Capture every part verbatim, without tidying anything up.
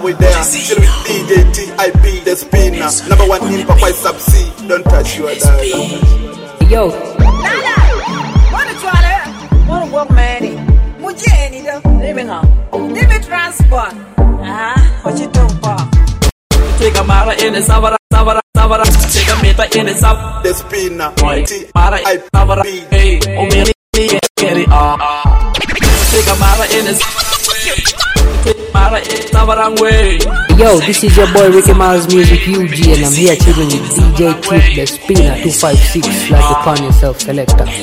we there. Still with D J T I P, the spinner. Number one in Papa Sub C. Don't touch your dad. Yo. Lala, what is it? What work, man? Mujeni, living on. Live it transport. Ah, what you doing for? Take a mara in the Savara, Savara, Savara. Take a meter in the Sav. The spinner. Mara, I Savara. Hey, oh, me, get it. Ah, take a mara in the Mara in Savarang way. Yo, this is your boy Ricky Miles Music U G, and I'm here chilling with D J Tweet, the spinner two five six, like you call yourself, selector. Lala,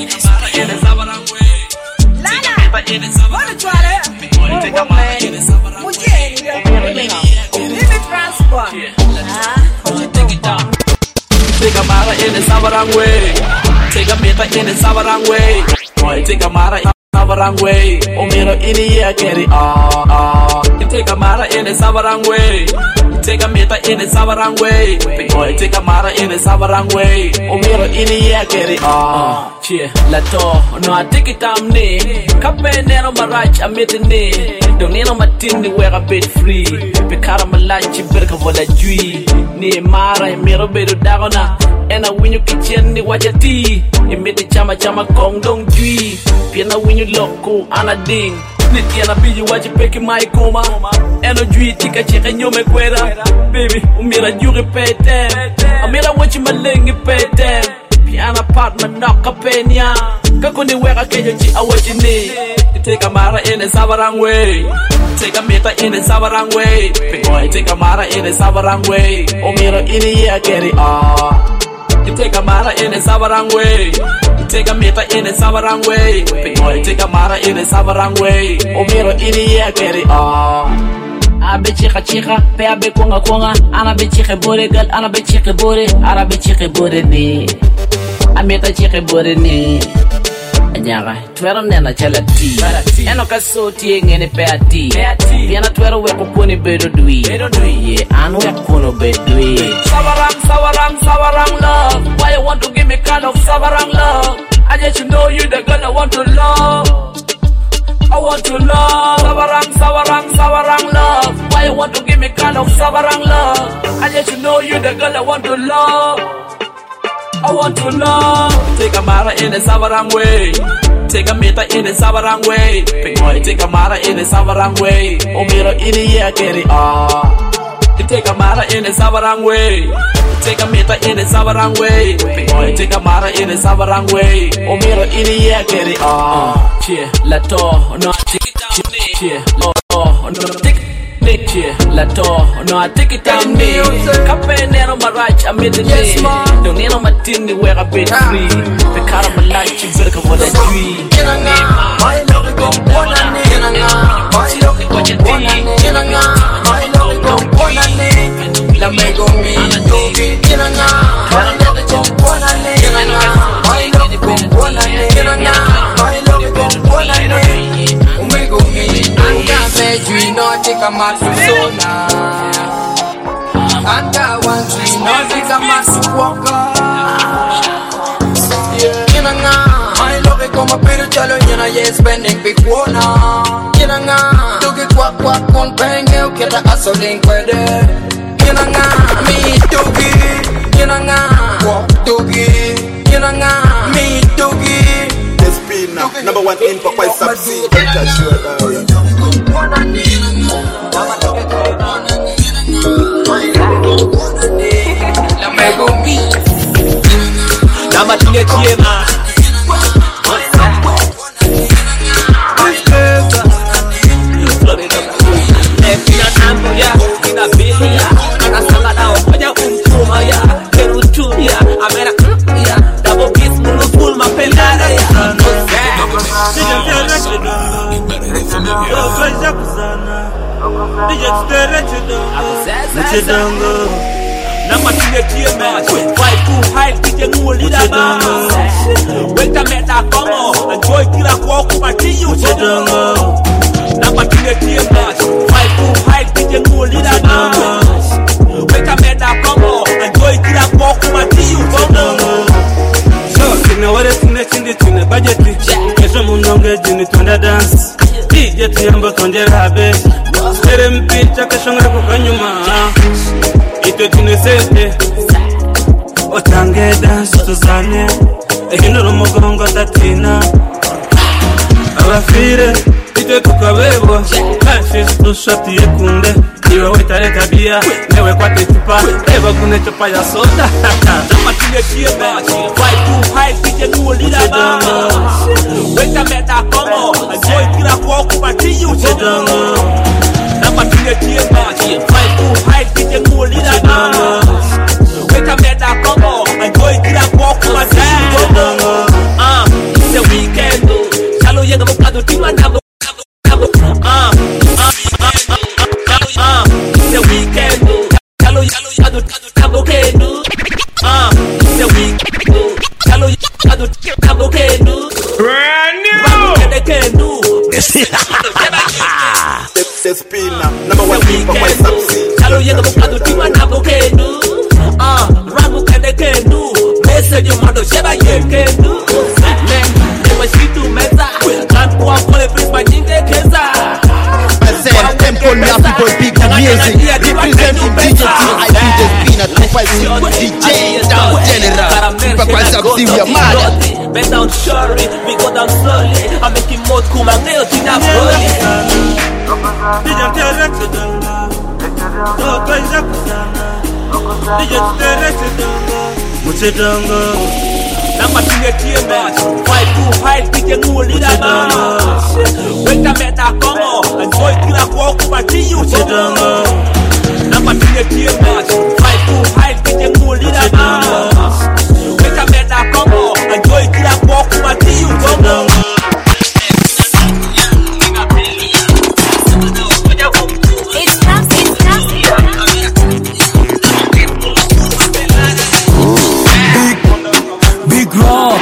what is it? What work, man? Mujeni, living on. Live it transport. Ah, what you doing for? Take a mara in the Savarang way. Take a meter in the Savarang way. Take a mara in the Savarang way. Oh, me no in the air, get it. Ah, ah. You take a mara in the Savarang way. You take a meter in the Savarang way. Boy, take a mara in the Savarang way. Oh, me no in the air, get it. Ah, yeah. Lato, no, I take it down ne. Kape nero marach, I'm meeting ne. Don't need no matindi where a bit free. Because I'm a lunch, you better go la jui. Ni mara, me no better dagona. And I win you kitchen, ni watch a tea. You made the chama chama kong dong jui. Piana win you loco, ana ding. Nitiana be you watch you pick my coma. And a jui tika chick and you make weather. Baby, umira you repeat them. Amira watch you my ling, you pay them. Piana apartment, knock a penya. Kakuni where I can you, I watch you need. You take a mara in the Savarang way. Take a meter in the Savarang way. Boy, take a mara in the Savarang way. Omira in the air, get it. Ah. You take a mara in the Savarang way. You take a meter in the Savarang way. Boy, take a mara in the Savarang way. Omira in the air, get it. Ah. Abe chica chica, pe abe konga konga. Ana be chica bore girl, ana be chica bore. Ana be chica bore ni. Ameta chica bore ni. Anyara, twero nena chala ti. Eno kaso ti ngene pe ati. Piana twero we kupuni bedo dui. Ye anu ya kuno bedui. Savarang, savarang, savarang love. Why you want to give me kind of savarang love? I just know you the girl I want to love. I want to love. Savarang, savarang, savarang love. Why you want to give me kind of savarang love? I just know you the girl I want to love. I want to love. Take a mara in the Savarang way. Take a meter in the Savarang way. Boy, take a mara in the Savarang way. Omiro in the air, get it. Ah. You take a mara in the Savarang way. Take a meter in the Savarang way. Boy, take a mara in the Savarang way. Omiro in the air, get it. Ah. Yeah, lato, no, take it down. Yeah, oh, no, take it. Yeah, lato, no, I take it down me. Kape nero marach, I'm in the day. Don't need no matindi where I been free. The car of my life, you better come for the tree. My love go one and my love go one and my love go one and la me go me dogi. My love go one and my love go one and my love go one and me go me. Anga me jui no tika masu sona. Anga one jui no tika masu waka. My love it come up in the chalo, you know, yes, spending big one. You know, do get quack quack on bang, you get a hustling with it. You know, me doogie, you know, walk doogie, you know, me doogie. The spinner, number one in for quite some seed. Don't touch your dad. Nama tinge tiema. Epina nambu ya, ina bili ya. Ana salada wafanya umtuma ya. Kerutu ya, amera ya. Double piece mulu full mapendana ya. Sija tera chido. Ofeja kuzana. Dija tera chido. Chidongo. Nama tinge tiema. Waifu hai kije nguli dama. Weka meta kongo. Enjoy kila kwa kumatiyu chidongo. Nama tinge tiema. Waifu hai kije nguli dama. Weka meta kongo. Enjoy kila kwa kumatiyu chidongo. Sina wale tune chindi tune budgeti. Kesho munonge jini tuenda dance. D J tuyamba konde rabe Sere mpicha kashangre kukanyuma Itwe tunesete Otangeda sutuzane Ekinuru mugongo tatina Abafire Itwe tukabebwa Kashi tushati yekunde Iwe wetare tabia Newe kwa tetupa Eba kune chupa ya soda Nama tine chiema Fight to hide Kije nuo lida ba Weta meta komo Joy kila kwa kupati yu chedongo Nama tine chiema Fight to hide Kije nuo lida ba Weta meta komo Joy kila kwa kupati yu chedongo Ah, it's a weekend Chalo yenga mukado tima nabo Ah, ah, ah, ah, ah It's a weekend Chalo yenga mukado kendo Ah, it's a weekend Chalo yenga mukado kendo Brand new The spinner, number one hit for my subsea. Chalo yenga mukado tima nabo kendo Ah, rangu kende kendo Message you mando sheba ye kendo Never see to meza Can't go up for the place my jingle keza I said, them call me happy boy, big music. Representing D J T I P, the spinner, two five six, D J down general. Super quite subsea, we are mad. Bend down surely, we go down slowly. I'm making more cool, my nails in a bully. Dija terete danga Toto iza kusana Dija terete danga Muche danga Nama tine tiema Fight to hide, kije nuo lida ba Weta meta komo Enjoy kila kwa kupati yu chedongo Nama tine tiema Fight to hide, kije nuo lida ba Weta meta komo Enjoy kila kwa kupati yu chedongo Big rock,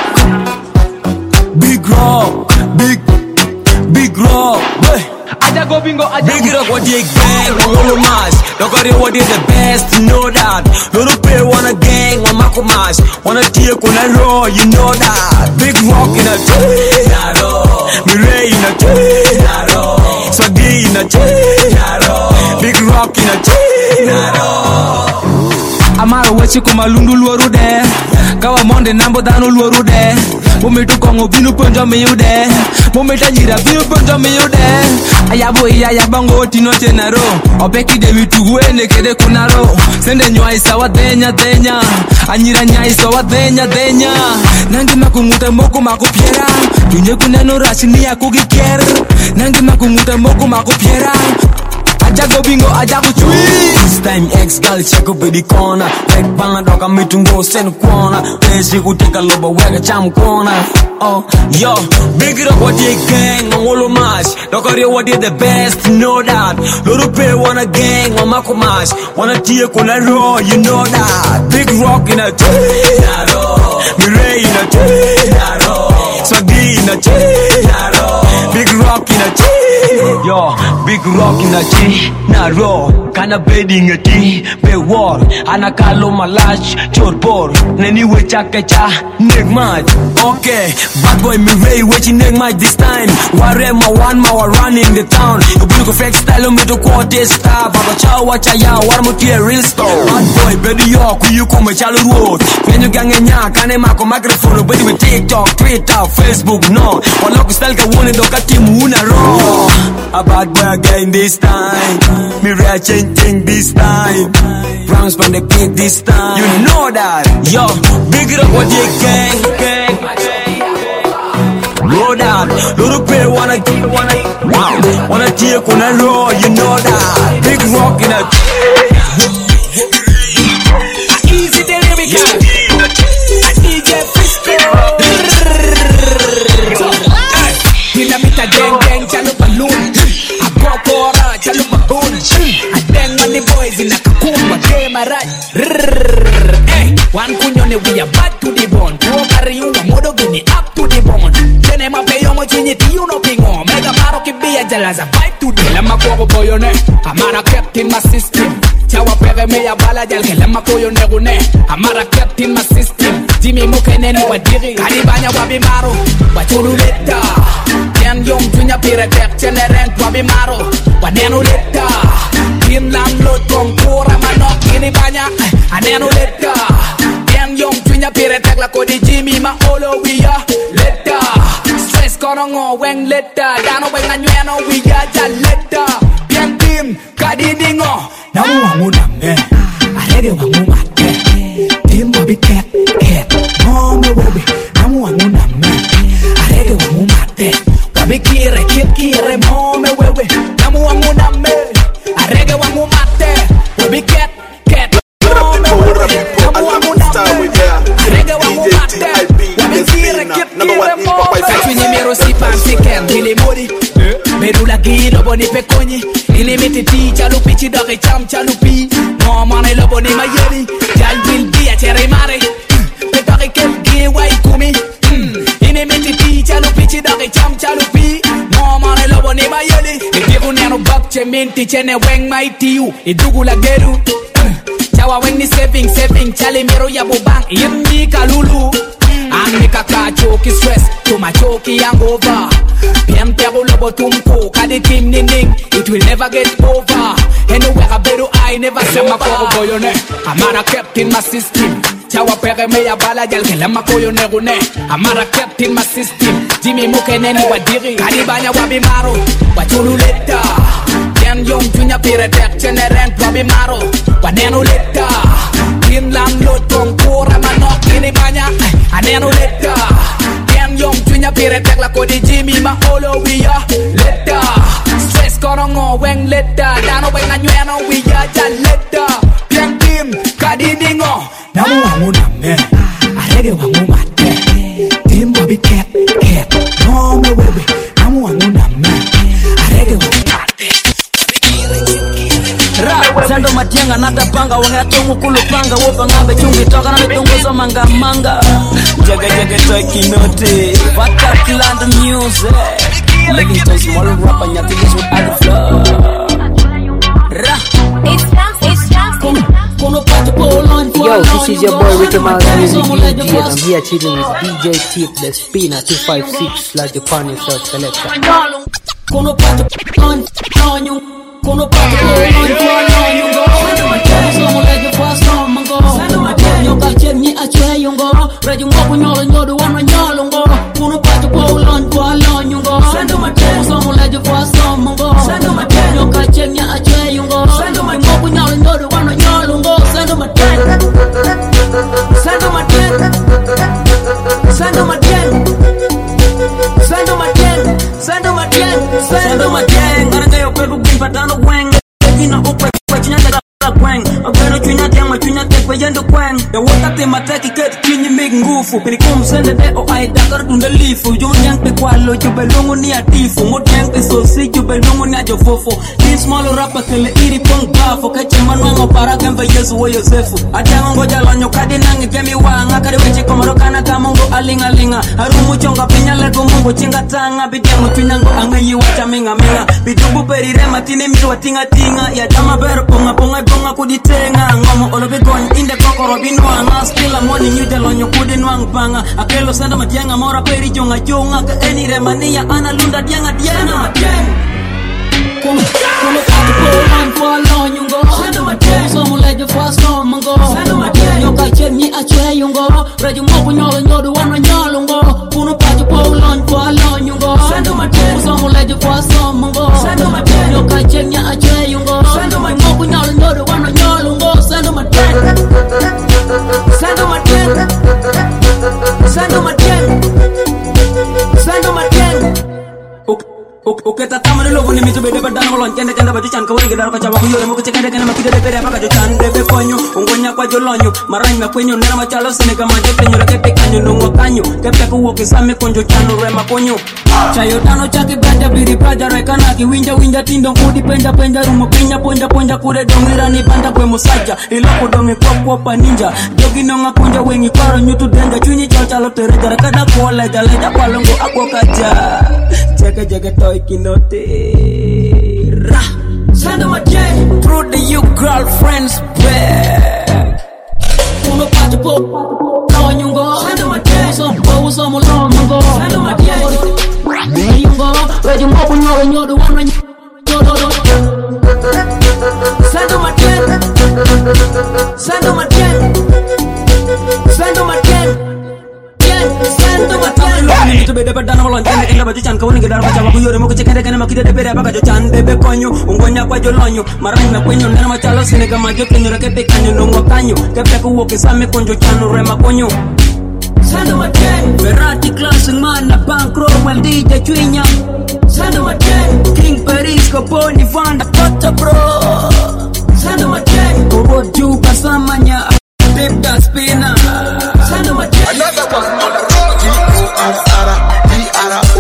big rock, big, big rock. Aja go bingo, aja big rock. What you gang? One mash. Look at what is the best. You know that. No no pay wanna gang. One mako mash. Wanna take on a roll. You know that. Big rock in a tree. Naro. Mirai in a tree. Naro. Swaggy in a tree. Naro. Big rock in a tree. Naro. Amara wechi kuma lundu luoru de Kawa monde nambo dano luoru de Mometu kongo binu ponjo miyude Mometa nyira binu ponjo miyude Ayabo iya yabango tino tenaro Opeki de witugu ene kede kunaro Sende nywa isa wa denya denya Anyira nya isa wa denya denya Nangi makungute moko makupiera Tunye kuneno rashini ya kugikier Nangi makungute moko makupiera Aja go bingo, aja go chui. This time X girl check up in the corner. Back band dog I'm meeting go send corner. Place you could take a loba wega cham corner. Oh, yo, big it up what you gang on all mash. Look at you what you the best, you know that. Little pay wanna gang on Mako mash. Wanna take on a roll, you know that. Big rock in a tree, naro. Mirai in a tree, naro. Swaggy in a tree, naro. Big rock in a tree. Yo, big rock in a tree, naro. Kana bedding a tea, be war. Anakalo malash, chorpor. Neni we chakacha, negmat. Okay, bad boy me ray, waiting negmat this time. Warema one ma running the town. You look a fake style, me to quarter star. Baba chow wacha ya, one more tier real store. Bad boy, baby yo, you come a chalo road. When you gang and ya, kane mako microphone, but with TikTok, Twitter, Facebook, no. One local style ka one do ka team una raw. A bad boy again this time. Me ray changing this time. Rounds from the beat this time. You know that. Yo, big it up what you gang, gang. Roll down, little bit wanna get, wanna, wow, wanna take on a roll, you know that. Big rock in a easy delivery, D J Fisco. Dinamita gang gang, chalo balloon. I go for chalo baboon. I bang money boys in a kakumba, game a rat. Hey, one kunyone we are bad to the bone. Go carry you a modo guinea up to the bone. Tenema peyo mo chinyiti you no pingo. Mega maro kibia jalaza vibe to the. Lama kogo boyone, amara kept in my system. Chawa pere me ya bala jalke lama koyo negune. Amara kept in my system. Jimmy mukene ni wadiri. Kanibanya wabimaro, wachuru leta. Yen yong tunya pire tek chene rent wabi maro Wanenu leta Yin lam lot kong kura manok ini banyak Anenu leta Yen yong tunya pire tek la kodi Jimmy ma olo wiya Leta Stress kono ngo weng leta Dano weng na nyueno wiya ja leta Bien tim kadi dingo Namu wangu name Arege wangu mate Tim wabi ket ket Mome wabi Namu wangu name Arege wangu mate Wabi kire kip kire mome wewe Namu wangu name Arege wangu mate Wabi ket ket Mome wewe Namu wangu name Arege wangu mate Wabi kire kip kire mome Fini mero si pansi ken Hili mori Medula giro boni pekonyi Ini miti ti chalupi chidori cham chalupi Momane lobo ni mayeri Jal bil dia chere mare Pedori kel gi wai kumi Ini miti ti chalupi chidori cham chalupi Momane lobo ni mayeri Idiru neno bak che minti chene weng mai tiu Idugu la geru Chawa weng ni saving saving Chale mero ya bubang Yemni kalulu Ang mika kachoki stress Tuma choki hangover Piem pero lobo tumpo Kadi team ninding It will never get over Anywhere I better I never sober Lama koro boyone Amara kept in my system Chawa pere meya bala jal ke lama koyone gune Amara kept in my system Jimmy muke neni wadiri Kadi banya wabi maro Wachulu leta Yen yong tunya pire tek chene rent wabi maro Wanenu leta Yin lam lot kong kura manok ini banya Anenu leta Yen yong tunya pire tek la kodi Jimmy ma olo wiya Leta Stress kono ngo weng leta Dano weng na nyueno wiya ja leta Bien tim kadi dingo Namu wangu name Arege wangu mate Tim wabi ket ket Mome wewe Namu wangu name Arege wangu mate Ra, sando matianga nata panga Wanga tungu kulu panga Wopa ngambe chungi toka na mitungu so manga manga Jaga jaga toy kinote Fuck up land music Making those small rapper Nyati this with other flow Ra It's dance, it's dance Yo, this is your boy Ricky Miles Music U G and I'm here chilling with D J Tip, the spinner two five six like the pan yourself selector. Kono pato on on you Kono pato on on you go So mo lege fast on mango Yo ka chen ni a chwe you go Ready mo ko nyolo nyodo wan nyolo go Kono pato on on you go So mo lege fast on mango Yo ka chen ni a chwe you go Mo ko nyolo nyodo wan nyolo go Sando ma ten Sando ma ten Sando ma ten Sando ma ten Sando ma ten Sando ma ten Garanga yo pego bin patano weng Kina upe kwa chinya teka kweng Agweno chinya tiama chinya tekwe yendo kweng Ya wata te mateki ket kinyi mig ngufu Pini kumsende de o ai dakar tunde lifu Jumnyang pe kwalo jube lungu ni atifu Mudyang pe sosi jube lungu ni ajofofo Din small rapper kele iri pong gafo Keche manwango para kembe Yesu wa Yosefu Adango ngoja lanyo kadi nangi kemi wanga Kari wechi komarokana ka mungu alinga linga Harumu chonga pinya lego mungu chinga tanga Bidiango twinyango angayi wacha minga minga Bidubu perire matine mitu wa tinga tinga Ya dama bero ponga ponga ponga kuditenga Ngomo olobe gony inde kokoro binwanga Still I'm morning you tell on your kudi nwang panga Akelo sanda matianga mora peri jonga jonga Ka eni remania ana lunda dianga dianga matianga Kono kono kati polan follow you go Sando matianga So mo leje fast on mango Sando matianga Yo ka chen ni a chwe you go Reji mo ko nyolo nyodo wana nyolo go Kono kati polan follow you go Sando matianga So mo leje fast on mango Sando matianga Yo ka chen ni a chwe you go Sando matianga Mo ko nyolo nyodo wana nyolo go Sando matianga Sando matianga Sando matianga Sando matianga Oke tatama logo ni mitu bede badana molon kende kende baju chan kawai gedar kacawa ku yore mo kece kende kende makide pere apa kajo chan debe konyo ongonya kwa jolonyo marany ma kwenyo nera ma chalo sene kama je penyo reke pe kanyo nongo kanyo kepe ku woke same konjo chano rema konyo chayo tano chake bada biri praja reka na ki winja winja tindo kudi penja penja rumo pinya ponja ponja kure dongira ni banda kwe musaja iloko donge kwa kwa pa ninja jogi nonga kunja wengi kwaro nyutu denja chunyi chao chalo tere jara kada kwa leja leja kwa longo akwa kaja Jaga jaga toy kinote Ra Sando ma jen Through the you girlfriends back Uno pato po Lo nyungo Sando ma jen So po so mo lo mungo Sando ma jen Yungo Sando Matien, Sando Matien, Sando Matien, Sando Matien. To be the better one, and the Bajan can get out of our Yoro chicken and Makita de Bagajan, Bebe Conyo, Ungonia Quajolonio, Marina Queno, Namachalo, Seneca, Majokin, Rakepican, no more canyo, Capeco walk in Same Conjo Chano, Remaconyo. Sando Matien, Verati classing man, a bankroll, well, D J Twinya. Sando Matien, King Paris, Coponi, Vanda, Potter Bro. Sando Matien, Oro Juba Samanya, Dip the Spinner. Sando Matien, another one on the road. Ara, di ara o,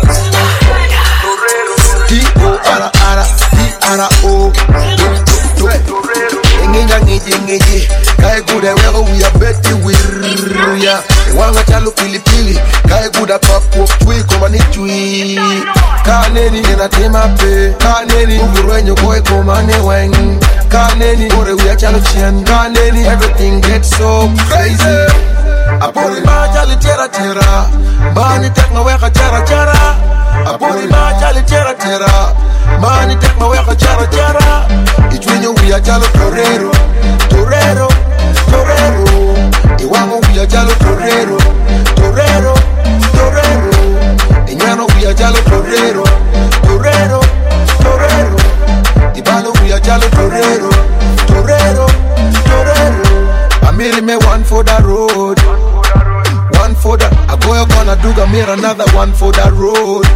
di o ara ara, di ara o. Nginga ngiji ngiji, kai guda wewe uya beti wirya. Wanga chalo pili pili, kai guda papu tui koma ni tui. Kaneni ena tema pe, kaneni ugurenyo koi koma ne weng. Kaneni ore uya chalo chien, kaneni everything gets so crazy. Apoli ma jali tera tera, mani tek ma weka chara chara. Apoli ma jali tera tera, mani tek ma weka chara chara. Itwenyo uya jalo torero, torero, torero. Iwango uya jalo torero, torero, torero. Inyano uya jalo torero, torero, torero. Ibalo uya jalo torero, torero, torero. I made me one for the road, one for the. I go up on a duga, made another one for the road.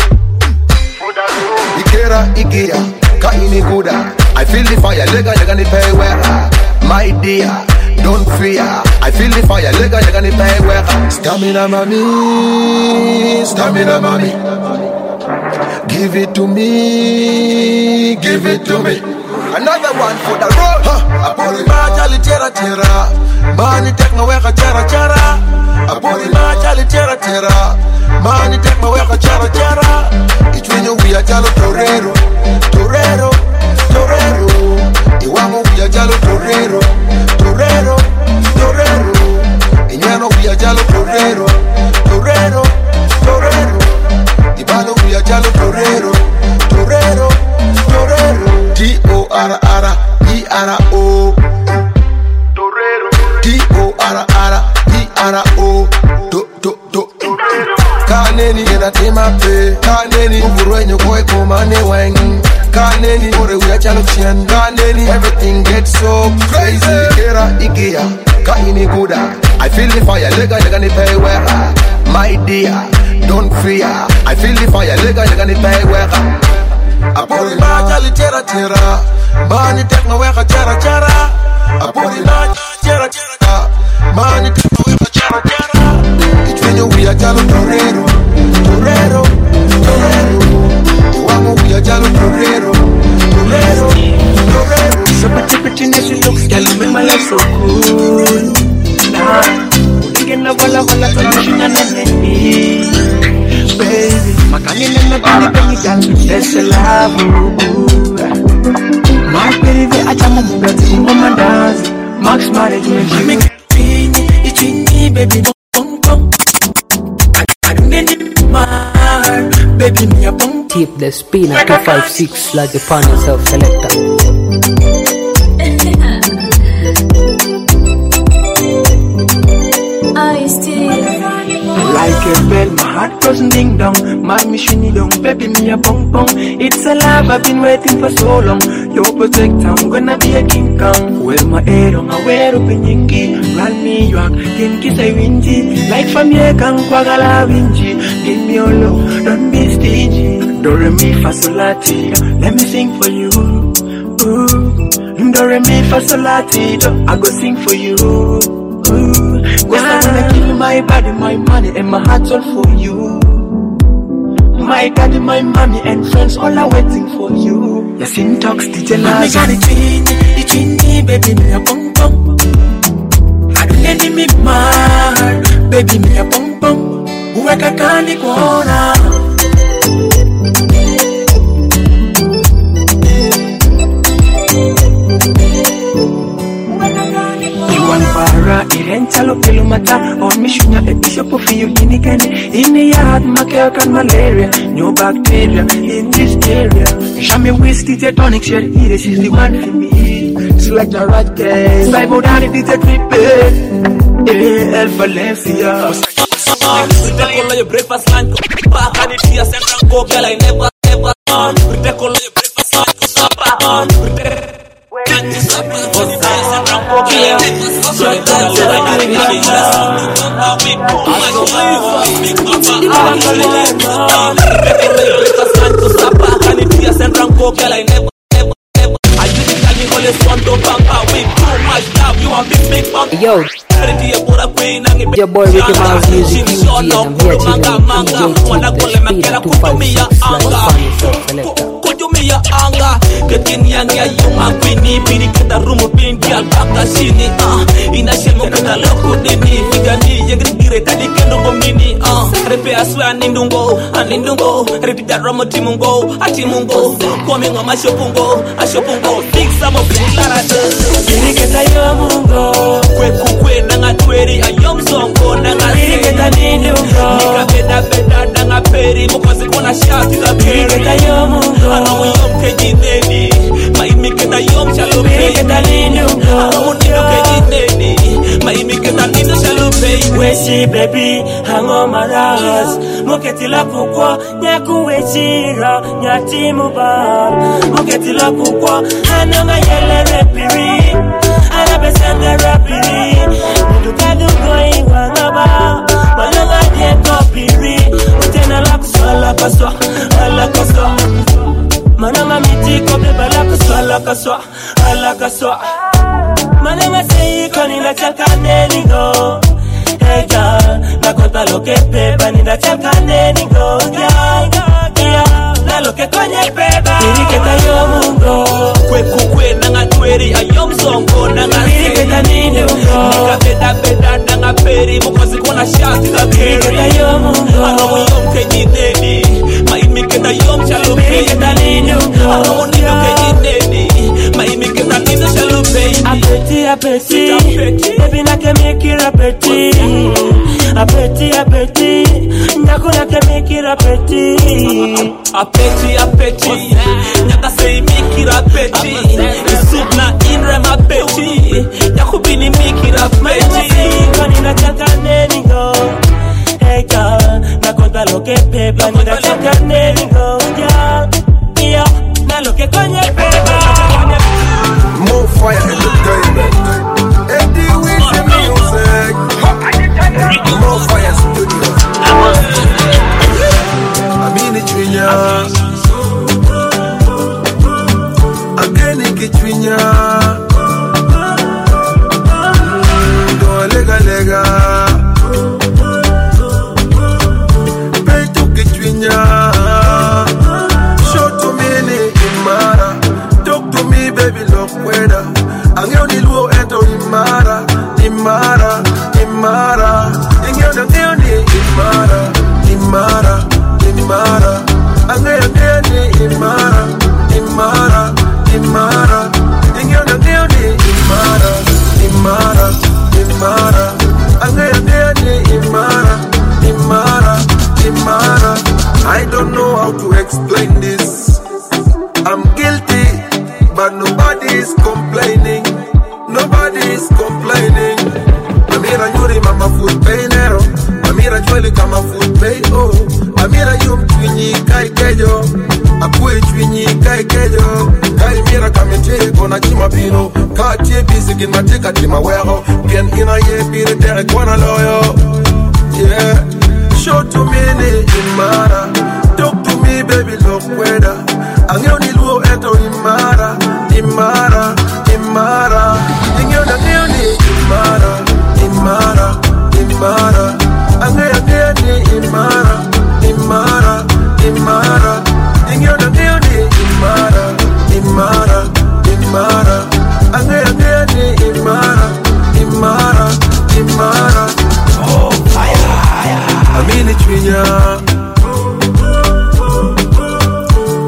Ikera ikia, kaini guda. I feel the fire, lega lega ni pay where. My dear, don't fear. I feel the fire, lega lega ni pay where. Stamina mami, stamina mami. Give it to me, give it to me. Another one for the road. Huh. Apoli ma jali tera tera, mani tek ma weka chara chara. Apoli ma jali tera tera, mani tek ma weka chara chara. Itwenyo uya jalo torero, torero, torero. Iwango uya jalo torero, torero, torero. Inyano uya jalo torero, torero, torero. Ibalo uya jalo torero, torero, torero. D O ara ara, D ara o. Torero. D O ara ara, D ara o. Do do do. Kaneni ena tema pe, kaneni ugurenyo koi koma ne weng. Kaneni ore uya chalo chien, kaneni everything gets so crazy. Kera ikia, kaini guda. I feel the fire, lega lega ni pay where. My dear, don't fear. I feel the fire, lega lega ni pay where. Apoli ma jali tera tera, mani tek ma weka chara chara. Apoli ma tera tera, mani tek ma weka chara chara. Itwenyo uya jalo torero, torero, torero. Iwango uya jalo torero, torero, torero. So pretty pretty and she looks, girl, you make my life so cool. Nah, again na wala wala solution na nene. Baby, makani na na bani bani gal, that's a love. My baby, acha mo mugati ngoma dance, Max marriage me make it itini baby bong bong. I don't need my baby me a bong. Tip the Spinner two five six like the pan yourself selector. I still like a bell, my heart goes ding dong. My mission dong, baby me a bong bong. It's a love I've been waiting for so long. Your protector, I'm gonna be a king kong. Well my head on my way up in yingi. Run me yak, kinki say windy. Like from ye kang kwagala winji. Give me your love, don't be stingy. Do re mi fa sol la ti, let me sing for you. Ooh, do re mi fa sol la ti, I go sing for you. Ooh, cause I wanna give you my body, my money, and my heart all for you. My daddy, my mommy, and friends all are waiting for you. Yes, in talks, D J Laz. Me got it in, it in me, baby, me a bum bum. I don't need me mad, baby, me a bum bum. Who I can't go on. Irentalo kilomata on mishunya a bishop of you in again. In the yard, Macacan malaria, no bacteria in this area. Shame whiskey, the tonic shell, this is the one for me. select the right case. Bible down in D J Triple, eh, El Valencia. Protect all your breakfast line. Back and it's here, central go, girl, I never, ever on. Protect all your breakfast line. Stop on. Protect. Yo, your boy Ricky Miles Music U G, and I'm here chilling with D J Tip, the Speed two five six, like the funny selector. Ya anga ketini ya yuma kwini pili kita rumo pindi alpaka sini ah ina shemo kana loko dini figani yengire kadi kendo bomini ah repe aswa nindungo anindungo repe da romo timungo atimungo komi ngoma shopungo ashopungo big some of lara Biri keta yomungo kwe kukwe nanga tweri ayom songo nanga Biri keta nindungo nika beda beda nanga peri mukozi kona shati da peri Biri keta yomungo yom kejineni maimi keta yom shalope keta nindungo amunido kejineni maimi keta nindo shalope weshi baby hango maras moketi la kukwa nyaku wechira nyati muba moketi la kukwa ananga yele repiri ana besanga rapiri ndukadu koi wangaba mananga je kopiri utena la kuswala kaswa ala kaswa mananga mitiko beba la kuswala kaswa ala kaswa mananga sei koni na chakaneni go hey girl na konta lo que beba ni na chakaneni go girl yeah na lo que kwenye beba Biri keta yomungo kwe kukwe nanga tweri ayom songo nanga Biri keta nindungo nika beda beda nanga peri mukozi kona shati da peri Biri keta yomungo Anamu yom kejineni maimi keta yom shalope Biri keta nindungo Anamu nido kejineni maimi keta nido shalope Apeti apeti baby na ke make it apeti apeti apeti nyako na ke make it apeti apeti apeti nyaka say make it apeti soup na inre ma apeti nyako bini make it apeti kani na chaka neni go hey girl na konta lo que pepa ni na chaka neni go yeah yeah na lo que kwenye pepa More fire entertainment. Eddie Weezy music. More fire studio. Amini Twinya. Ageni Kitwinya. Do lega lega. Petu Kitwinya. Show to me ni imara. Talk to me baby look weather. Angeo ni luo eto imara. Imara. Imara. Ingeo na ngeo ni imara. Imara. Imara. Angeo ngeo ni imara. Imara. Imara. Ingeo na ngeo ni imara. Imara. Imara. Angeo ngeo ni imara. Imara. Imara. I don't know how to explain this. I'm guilty, but nobody's complaining. Nobody's complaining. Amira nyuri mama food pay nero. Amira jweli kama food pay oh. Amira yum twinyi kai kejo. Akue twinyi kai kejo. Kai mira kamete kona chima pino. Katie bisikin matika chima wero. Pien ina ye pire tere kwana loyo. Yeah. Show to me ni imara. Talk to me baby look weather. Angeo ni luo eto imara. Imara. Imara. Ingeo na ngeo ni imara. Imara. Imara. Angeo ngeo ni imara. Imara. Imara. Ingeo na ngeo ni imara. Imara. Imara. Angeo ngeo ni imara. Imara. Imara. Oh fire. Amini Twinya.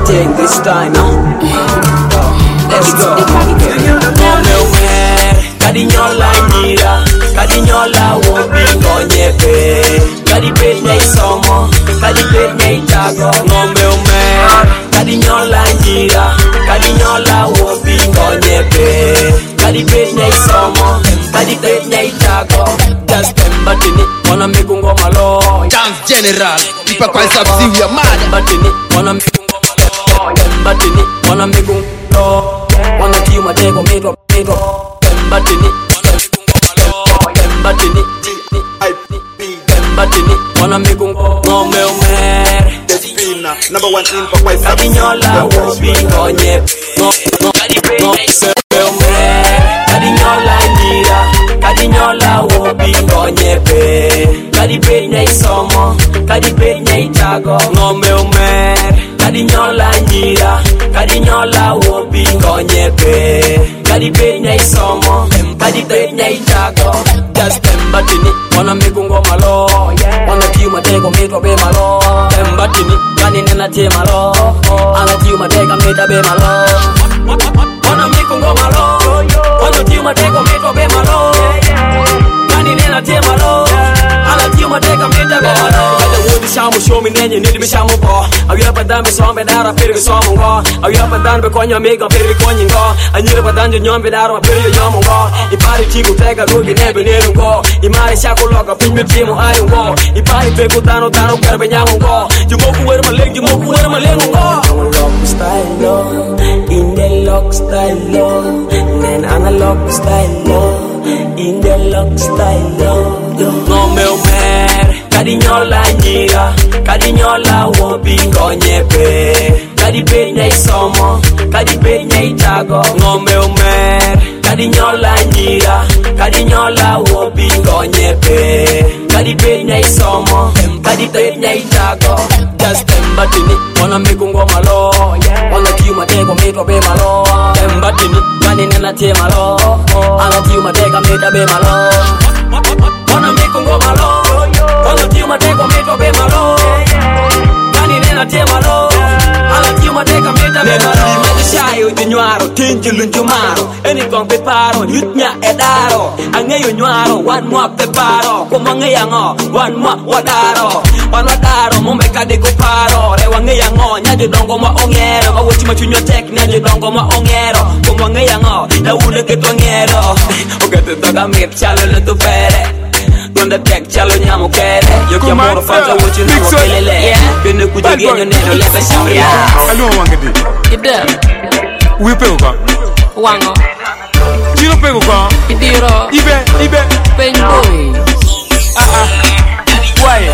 take this time, huh? Let's go. Ngome umer, kadinyola nyira, kadinyola wobi ngonyepe, kadipet nyai somo, kadipet nyai tago. Ngome umer, kadinyola nyira, kadinyola wobi ngonyepe, kadipet nyai somo, kadipet nyai tago. Just embatini, wana mikungo malo. Dance General, ipa kwa subsidy ya mada. Embatini, wana mikungo malo. Embatini, wana mikungo malo. Wana kiu mateko mitwa mitwa. Embatini, wana mikungo malo. Embatini, embatini, wana mikungo ngome umer. Despina, number one in for quite some Kadinyola wobi ngonye. Ngome umer. Kadinyola nyira, kadinyola wobi ngonyepe, kadipet nyai somo, kadipet nyai tago. Ngome umer, kadinyola nyira, kadinyola wobi ngonyepe, kadipet nyai somo, kadipet nyai tago. Just embatini, wana mikungo malo, wana kiu mateko mitwa be malo. Embatini, kani nena te malo, ana kiu mateka mita be malo. Wana mikungo malo, wana kiu mateko mitwa be malo. Kani nena te malo, ana kiu mateka mita be malo. Kada wodi shamu show me nenye nidi me shamu po. Awira padan be sombe dara pere be somo ngo. Awira padan be konya mega pere be konya ngo. Anyira padan jo nyombe dara pere yo nyomo ngo. Ipari chiku tega rugi nebe nero ngo. Imari shako loka pinme timu ayo ngo. Ipari pe kutano tano karbe nyango ngo. Jumoku wera maleng, jumoku wera maleng ngo. Lock style lo, in the lock style lo, then analog style lo, in the lock style lo. Ngome umer, kadinyola nyira, kadinyola wobi ngonyepe, kadipet nyai somo, kadipet nyai tago. Ngome umer, kadinyola nyira, kadinyola wobi ngonyepe, kadipet nyai somo, kadipet nyai tago. Just embatini, wana mikungo malo, wana kiu mateko mitwa be malo. Embatini, kani nena te malo, ana kiu mateka mita be malo. Wana mikungo malo, wana kiu mateko mitwa be malo. Kani nena te malo, ana kiu mateka mita be malo. Shayo dinywaro, tinji lunjumaro, eni kong peparo, nyutnya edaro. Angeyo nywaro, wan mwa peparo, kumangeya ngo, wan mwa wadaro. Wan wadaro, mumbeka de kuparo, rewa ngeya ngo, nyaje dongo mwa ongero. Kawochi machunyo tek, nyaje dongo mwa ongero. Kumangeya ngo, na ule keto ngero. Ukete toka mip, chalo lutu pere. Donde tek, chalo nyamu kere. Yoki amoro fanta wuchi nuwa kelele. Pene kujagenyo neno leta shambria. Alo wangedi. Ida. Wipe uka. Wango. Chiro pe uka. Idiro. Ibe, ibe. Penboy. Ah ah. Why?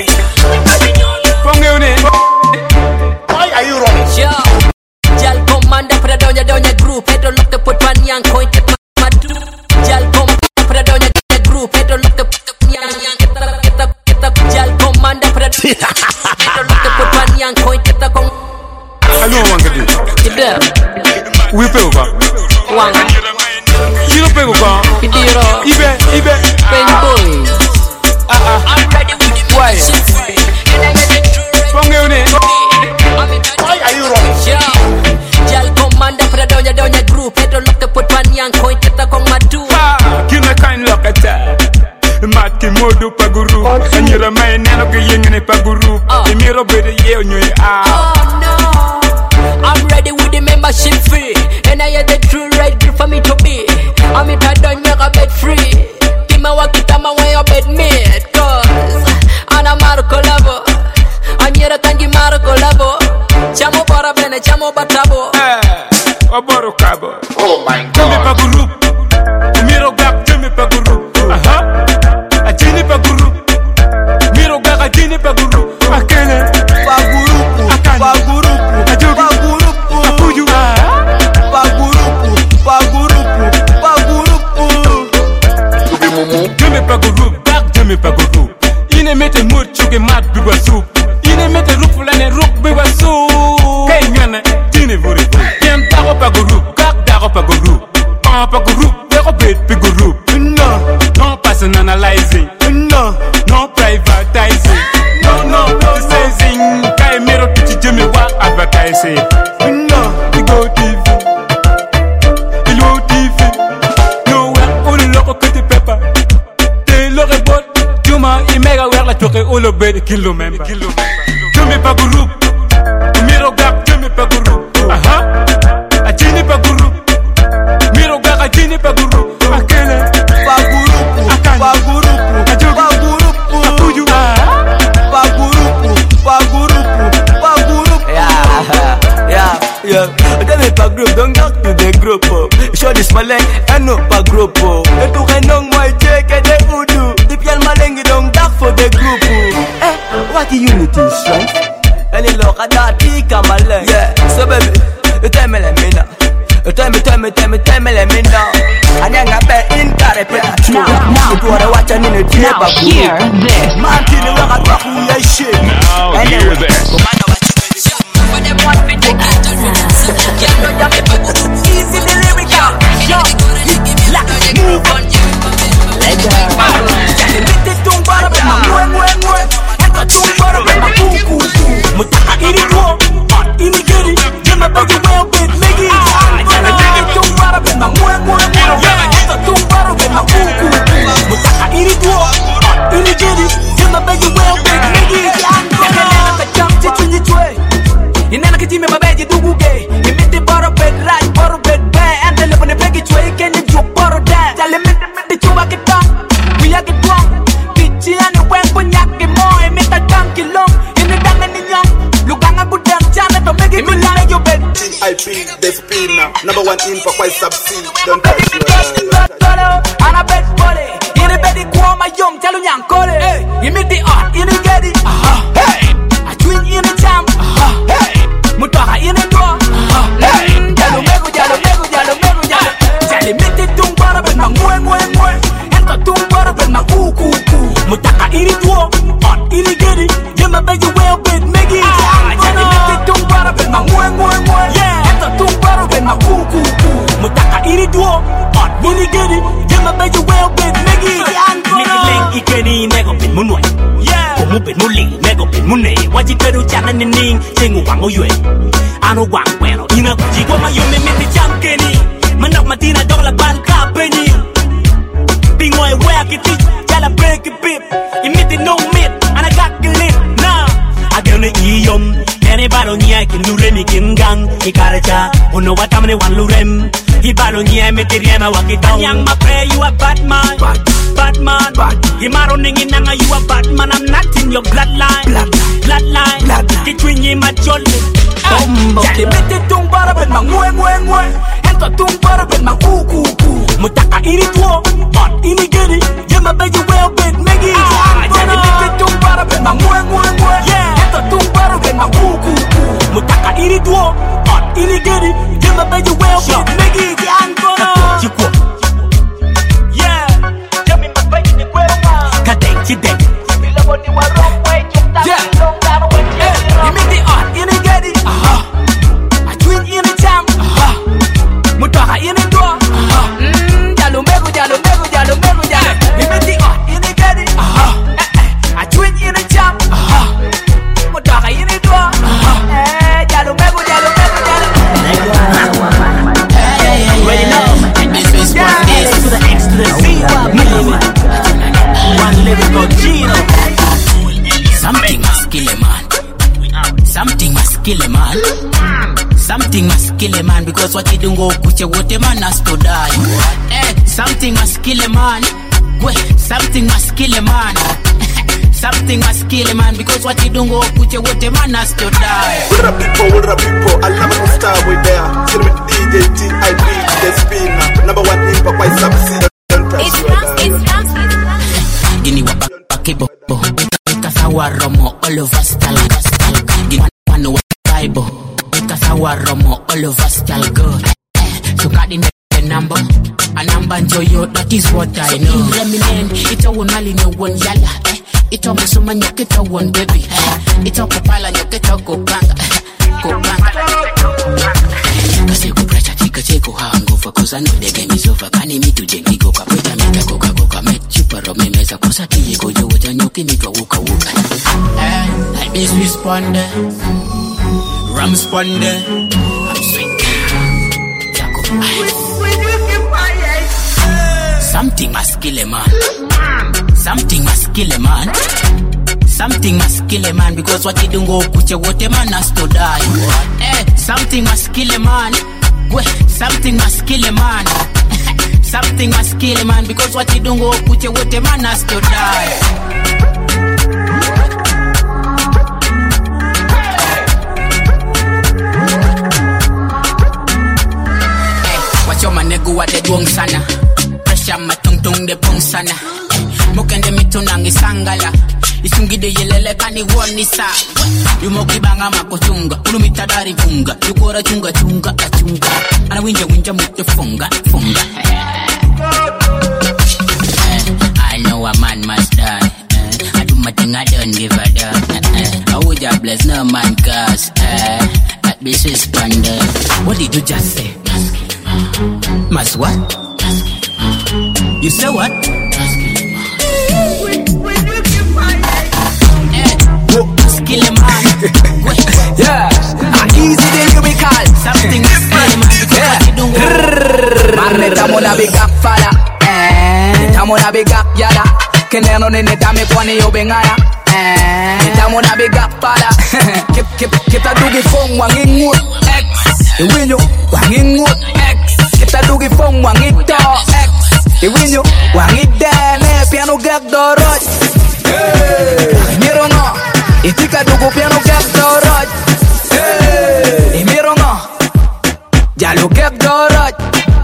Ponge une. Why are you running? Yo. Jal commander para doña doña group. Esto lo que put pan yang coin te madu. Jal commander para doña doña group. Esto lo que put yang yang kita kita kita. Jal commander para. Esto lo que put pan yang coin kita con. Alo wangedi. Ida. Wipe uka. Wango. Chiro pe uka. Idiro. Ibe, ibe. Penboy. Ah ah. Why? Ponge une. Why are you running? Yo. Jal commander para doña doña group. Esto lo que put pan yang coin kita con madu. Kina kain lokata. Maki modu paguru. Anyira mai neno ke yengene paguru. Imiro bede ye onyoy ah. Oh no. I'm ready with the membership fee. And I had the true right grip for me to be. I'm it I done make a bed free. Kima wakita ma when your bed made. Cause ana marco lavo. Anyera tangi marco lavo. Chamo para bene, chamo batabo. Eh, oboro kabo. Oh my Tumi God. paguru. Miro gak tumi paguru. Aha. Ajini paguru. Miro gak ajini paguru. Akene. Paguru. Akane. Paguru. Ajogi. Paguru. Apuju. Paguru. Paguru. Paguru. vacances. Non, il go T V. Il go T V. No way, on le loco que tu peux pas. T'es le rebot. Tu m'as il mega ouais la toque ou le bed kilo même. Tu m'es pas groupe. Miro gap, tu m'es pas groupe. Aha. Ajini pas groupe. Miro gap, ajini pas groupe. Akele. Pas groupe. Pas groupe. Pas groupe. Apuju. Pas groupe. Pas groupe. Pas groupe. Yeah, yeah, yeah. Tell me pas groupe, don't talk to the group. Show this maleng, and no pas group. Et tout renong moi check et des voodoo. If y'all maleng, you don't talk for the group. Eh, what the unity strength? And you look at that, he come along. Yeah, so baby, you tell me let me know. You tell me, tell me, tell me, tell me let me know. And then I bet in Carapet. Now, now, you are watching in the tape. now hear this. Man, you know what I'm talking about shit. Now hear this. Easy the lyrical. Yo, let's move on. Let's go. Mutaka ini go, ini geri, jema bagi well bit megi. Ini tumbara ben mangwe mwe mwe, esta tumbara ben makuku. Mutaka ini go, ini geri, jema bagi well bit megi. Nena ka jam chichi ni chwe, nena ka jime babeji duguge. Imiti baro bed right, baro bed bad, and the lepone begi chwe kende juk baro dad. Jale miti miti chuba kita, we a get wrong. Pichi ane wembo nyaki mo, imita tanki long. T I P, the spinner. Number one in for quite sub-C. Don't touch your and I bet bully. In the bed, call my young, tell you, young, call it. You meet the art, in the get it. Hey, I twin in the jam. Hey, Mutaha in the door. Hey, Jalo Mego, Jalo Mego, Jalo Mego, Jalo. Jalo meet the tumbara, but my mwe, mwe, mwe. And the tumbara, but my ooh, ooh, ooh. Mutaka in the door, art in the get it. You my baby, well, bit, Meggy. Jalo meet the tumbara, but my mwe, mwe, mwe. Mutaka iri duo, ot mini gedi, jema beju well bit megi. Niki ling ikeni nego bin munwe, kumu bin muli nego bin mune. Waji peru chana nining, chengu wango yue. Ano wang bueno, ina kuji kwa mayome miti chamkeni. Manok matina dog la ban kapeni. Bingoi wea kiti, jala break it bip. Imiti no mit, and I got the lip, nah. I gonna iyom. Anybody nia kin luremi kin gang ikaracha uno watamne wan lurem ibalo nia meteriema wakita yang ma pray you a bad man bad, bad man bad. Imaro ningi nanga you a bad man I'm not in your bloodline bloodline bloodline bloodline kitwinyi majole jale mete tumbara ben mangwe ngwe ngwe ento tumbara ben makuku mutaka iri tuo ot ini geri jema beji well bit megi jale mete tumbara ben mangwe ngwe ngwe ento tumbara ben makuku Mutaka iri duo, ot iri geri, jema beji well bit megi di angono. Chikwo, yeah, jami mabeji ni kwero ma. Kadeng chideng, bila bodi wa wrong way, chukta long daro wa chedi. Imiti ot iri geri, aha. A twin iri jam, aha. Mutaka iri duo, aha. Mm, jalo mego, jalo mego, jalo mego, jalo. Imiti ot iri geri, aha. A twin iri jam, aha. Mutaka iri duo, aha. Jalo mego, jalo mego, jalo. Ready now? This is what this to the extra Z. One lyrical Gino. Something must kill a man. Something must kill a man. Something must kill a man because what he don't go put your what a man has to die. Eh, something must kill a man. Wait, something must kill a man. Something must kill a man because what he don't go put your what a man has to die. What up people, what up people, I love to start with there. Chill with D J T I P, the spinner. Number one in for quite sub-C. Don't touch your Gini wapa kibo, kasawa romo all of us tal gastal. Gini wano waibo, kasawa romo all of us tal good. So got in the number, a number enjoy you, that is what I know. So in it's a one mali no one yala. It's a musuma nyokita one baby. It's a popala nyokita go banga, go banga. Kasi ku pressure tika cheko hangover, cause I know the game is over. Kani mi tu jengi go kapeta mita go go go me chupa ro me meza kosa tiye go yo wata nyoki mi go wuka wuka. Eh, I miss respond. From Sponde, I'm sweet. Something must kill a man. Something must kill a man. Something must kill a man because what he don't go put your water man has to die. Eh, something must kill a man. Something must kill a man. Something must kill a man because what he don't go put your water man has to die. Watch your manego what they doing sana. Pressure matung tung de pong sana. Mukende mitunangi sangala. Isungide yelele kani woni sa. Yumoki banga makochunga. Ulumita dari funga. Yukora chunga chunga chunga. Ana winja winja mutu funga funga. I know a man must die. I do my thing, I don't give a damn. I would have bless no man cause that bitch is splendid. What did you just say? Must what? You say what? Kill a man. Yeah, a easy day you be called. Something is kill a man because what you do. Man, netamo na big up fala. Netamo na big up yada. Keneno ne netame kwani yo bengaya. Netamo na big up fala. Kip kip kita dugi fong wangin ngut. X. Iwinyo wangin ngut. X. Kita dugi fong wangin to. X. Iwinyo wangin dene piano gag dorot. Hey, miro no. Itika dugu piano gag dorot. Hey, miro no. Jalo gag dorot.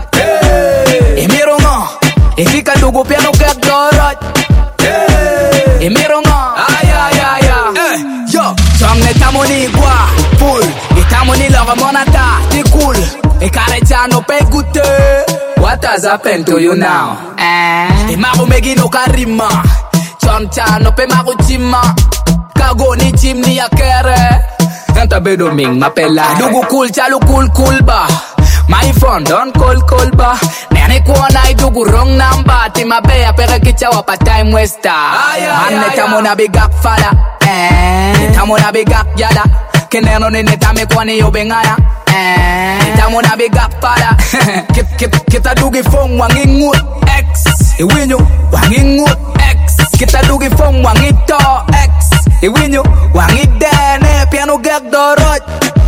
Hey, miro no. Itika dugu piano gag dorot. Hey, miro no. Ay ay ay ay. Yo, song netamo ni gua. Full. Itamo ni love monata. Ti cool. Ikare chano pe gute. What has happened to you now? Eh. Imago megi no karima. Choncha pe mago chima. Kago ni chim ni akere. Enta bedo ming mapela. Dugu cool chalu cool cool ba. My phone don't call call ba. Nene kuona idugu wrong number. Tima bea pere kicha wapa time waster. Man netamo na big up fala. Eh. Netamo na big up yada. Keneno ni netame kwani yo bengaya. Eh. Netamo na big up fala. Kip kip kita dugi fong wangin ngut. X. Iwinyo wangin ngut. X. Kita dugi fong wangin to. X. Iwinyo wangin dene piano gag dorot.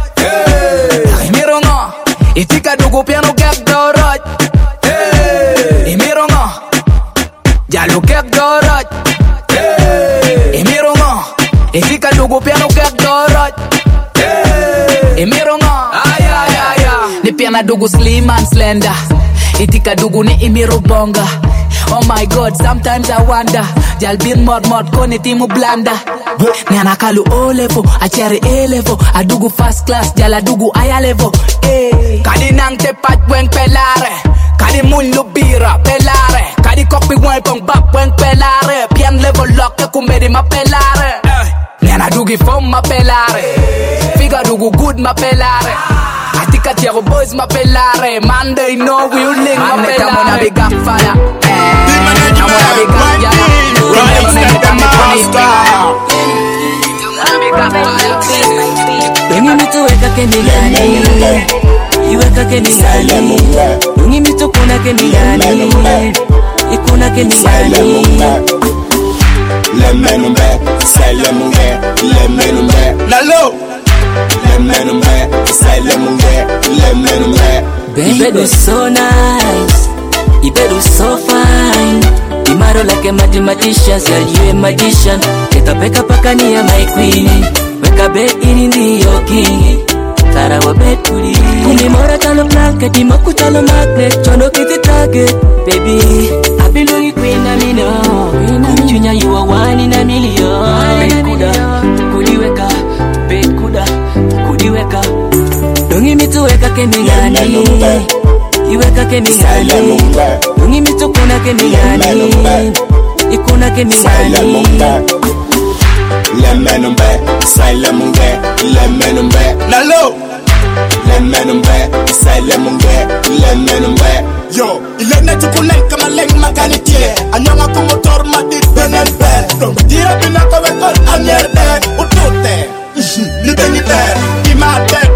Hey, miro no. Itika dugu piano gag dorot. Hey, miro no. Jalo gag dorot. Hey, miro no. Itika dugu piano gag dorot. Hey, miro no. Ay ay ay ay. Ni piana dugu slim and slender. Itika dugu ni imiro bonga. Oh my God, sometimes I wonder. Jal bin mod mod koni timu blanda. Nyana kalu O level, a cherry A level, a dugu first class, jala dugu aya level. Eh, kadi nang te pat weng pelare, kadi mun lubira pelare, kadi kopi weng pong bap weng pelare, pian level lock ke kumedi ma pelare. Nyana dugi fom ma pelare, figa dugu good ma pelare. Atika tiago boys ma pelare, Monday no we link ma pelare. Tamo na big up fire, tamo na big up yala. Right, step the master. Wengi mito weka keni gani, iweka keni gani. Wengi mito kuna keni gani, ikuna keni gani. Le menumbe, say le munge, le menumbe. Nalo. Le menumbe, say le munge, le menumbe. Baby, you so nice, you better so fine. Imaro like a mathematician, girl you a magician. Keta peka pakani ya my queen. Weka bed in the yoking. Tara wa bed kuli. Kumi mora talo blanket, imaku talo magnet. Chono kiti target, baby. I belong you queen na me no. Junior you are one in a million. Bed kuda, kudi weka. Bed kuda, kudi weka. Dongi mitu weka kemi gani. Iweka kemi gani. Dungi mito kuna kemi gani. Ikuna kemi gani. Le menumbe, say le munge, le menumbe. Nalo. Le menumbe, say le munge, le menumbe. Yo, ile na tukulen kama leng makanite. Anyanga ku motor madit benen bel. Dong dia bina ka wekol anyerde. Utote. Ni benite. Imate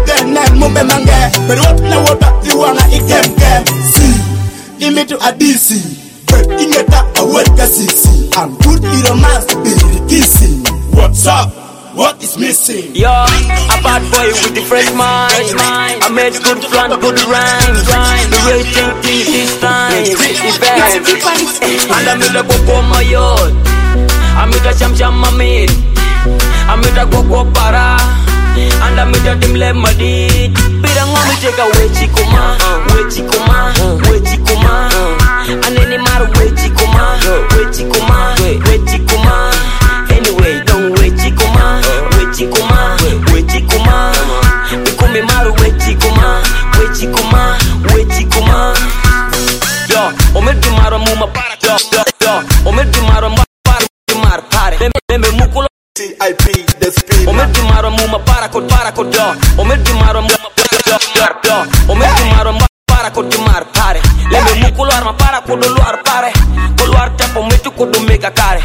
into a D C. But in your top, I work a C C. I'm good in romance, baby, kissing. What's up? What is missing? Yo, a bad boy with the fresh mind. I made good plan, good rhymes. The way thing thing this time. Event. And I'm in the go for my yacht. I'm in the jam jam my mate. I'm in the go go para. And I'm in the dim lemadi. Pirang mo mi take a way chikuma, way chikuma, way chikuma. And any mar way chikuma, way chikuma, way chikuma. Anyway, don't wait chikuma, wait chikuma, wait chikuma. Because me maru wait chikuma, wait chikuma, wait chikuma. Yo, ome di maro muma para, yo, yo, yo. Ome di maro muma para, di mar pare. Lembe mukulo T I P the speed. Ome di maro muma para kod para kod yo. Ome di maro muma para yo, yo, yo. Ome di maro muma para kod di mar pare. Lembe mukulo arma para kod luar pare. Kod luar tempo metu kod mega kare.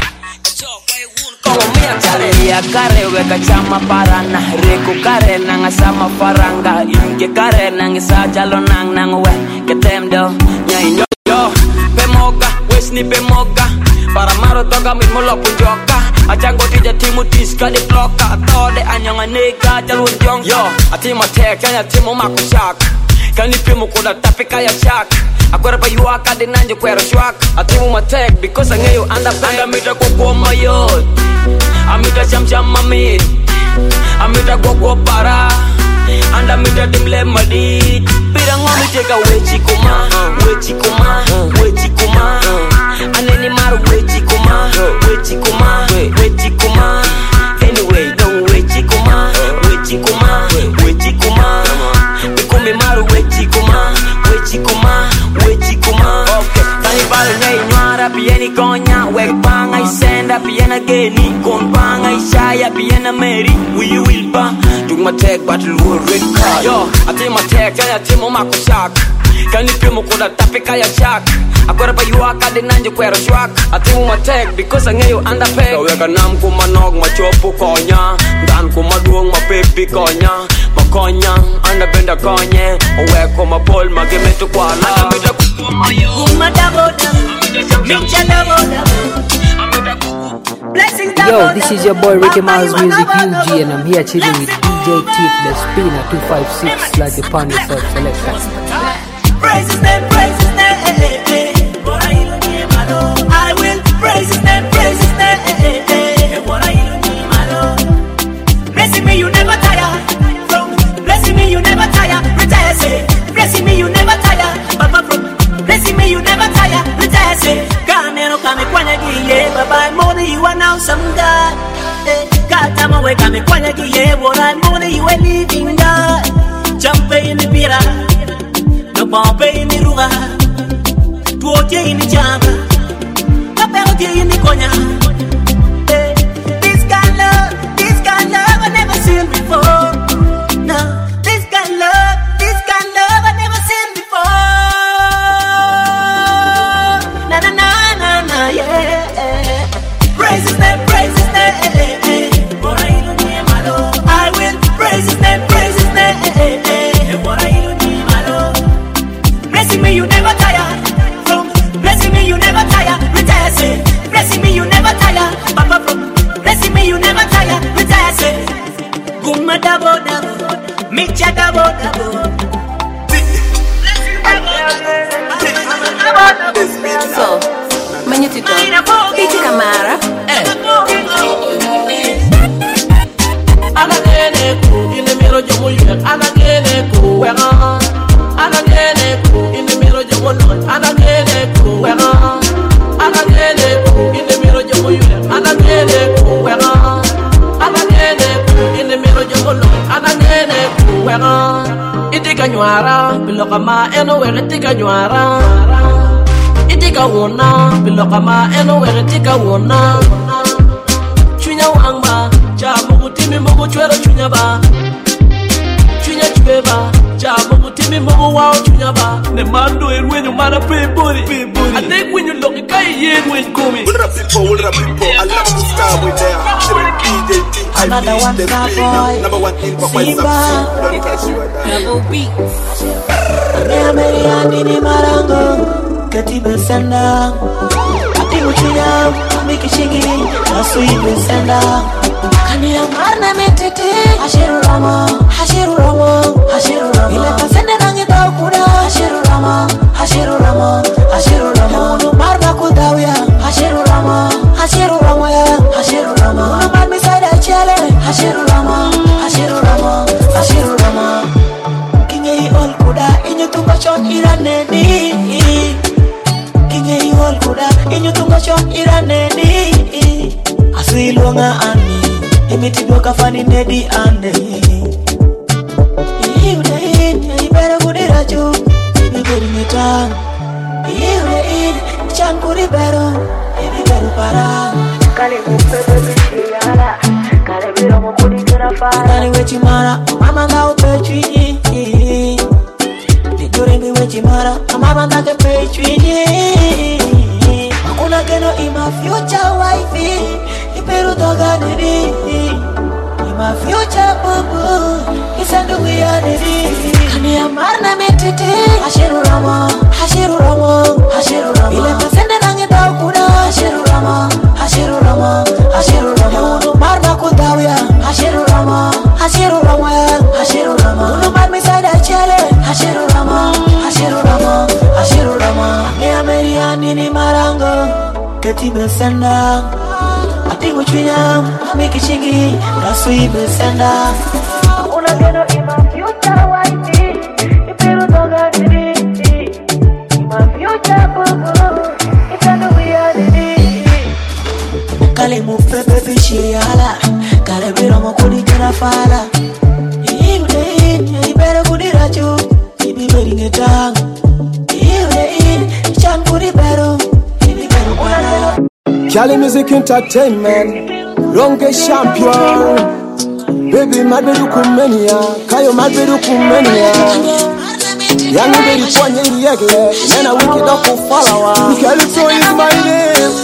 Como mia chale ya kare weka chama parana reku kare nanga sama faranga inge kare nanga sa jalo nang nang we ketem do nyai yo yo pemoga wesni pemoga para maro toga mit molo punjoka achango tija timu tiska de bloka tode anyanga nega jalu jong yo atima tek kanya timu makuchak kani pimo koda tapika ya chak akwera pa yuaka de nanje kwera shwak atimu matek because angeyo anda anda mita kwa kwa mayot amita cham cham mamit amita kwa kwa para anda mita dimle madit pirang ngomi teka wechi kuma wechi kuma wechi kuma aneni mar wechi kuma wechi kuma wechi kuma anyway don't wechi kuma wechi kuma wechi kuma because maru wechi kuma wechi kuma wechi kuma okay tani bale nei nyara pieni konya wek panga isenda piena geni kon panga ishaya piena meri we will ba tuk ma tek battle war red card yo ati ma tek ya timo makushak kani pimo koda tapika ya chak akwera pa yuaka de nanje kwera shwak ati ma tek because angeyo anda pek weka nam kuma nog ma chopu konya dan kuma duong ma pepi konya konya anda benda konye oweko mapol magemeto kwa la amita kuma dabo micha dabo blessings dabo. Yo, this is your boy Ricky Miles Music U G, and I'm here chilling with D J Tip, the spinner two five six, like the pan yourself selector. Praise his name, praise his name. I will praise his name, praise his name. Blessing me, you never tire. Blessing me, you never tire. Retire, say. Blessing me, you never tire. Papa, from blessing me, you never tire. Retire, say. Come and come and kwanya giye. Baba, money you are now some God. Kata mawe come and kwanya giye. What I money you are living God. Jump in the pira, no bomb in the ruga. Tuote in the janga, kapeote in the konya. This kind love, this kind love I never seen before. No, this kind love, this kind love I never seen before. Na na na na na yeah. Praise his name, praise his name. I will praise his name, praise his name. Blessing me, you never tire. From blessing me, you never tire. Retire, say. Blessing me, you never tire. Papa, from blessing me, you never tire. Retire, say. Guma dabo dabo, micha dabo dabo. So, Manutito, Piti Camara. Anagene ku in the mirror jomo yule anagene ku wera anagene ku in the mirror jomo non anagene ku wera anagene ku in the mirror jomo yule anagene ku wera anagene ku in the mirror jomo non anagene ku wera itika nywara biloka ma eno wera itika nywara itika wona biloka ma eno wera itika wona chunya wangma Jamu timi mugu chwero chunya ba Chunya chweba Jamu timi mugu wao chunya ba Ne mando irwenyo mana pe buri I think when you look at kai yen when kumi What up people, what up people I love the star with there D J T I P the speed Number one in Simba Double beat Rea meri andi ni marango katibe senda. Atimu chiyam, miki shigi, nasuibe senda. Kani amarna metete, hashiru rama, hashiru rama, hashiru rama. Ile pasende nangi taukura, hashiru rama, hashiru rama, hashiru rama. Uno marna kudawya, hashiru rama, hashiru rama ya, hashiru rama. Uno marmi sada chele, hashiru rama, hashiru rama, hashiru rama. Kinye ol kuda, inyo tunga chon iraneni. Kinye ol kuda, inyo tunga chon iraneni. Aswilonga ani, imiti doka fani nedi ande. Iude in, ibere kudira chu, ibere ngetang. Iude in, chan kuri bero, ibere para. Kali mupepe bishiyara, kali biro mokudi kira para. Kali wechi mara, mama nga upechwini. Niduri mi wechi mara, mama nga kepechwini. Makuna keno ima future wifey. Iperu toga nidi, ima future bubu, isandu wia nidi. Kani amarna metete, hashiru rama, hashiru rama, hashiru rama. Ile pasende nange taukuna, hashiru rama, hashiru rama, hashiru rama. Uno marma kudawya, hashiru rama, hashiru rama ya, hashiru rama. Uno marmi sada chele, hashiru rama, hashiru rama, hashiru rama. Ni ameriani ni marango, ketibe senda. Atimu chiyam, miki shigi, nasuibe senda. Una keno ima future wifey, iperu toga nidi. Ima future bubu, itanu wia nidi. Kale mupepe bishiyala, kale biro mokudi kira fala. Iude in, ibere kudira chu, ibiberi ngetang. Iude in, chan kudi bero, ibiberi para. Cali Music Entertainment, Ronge Champion. Baby madbedu kumenia, kayo madbedu kumenia. Yangi beri kwenye iliekle, nena wiki doku follower. Calypso is my name.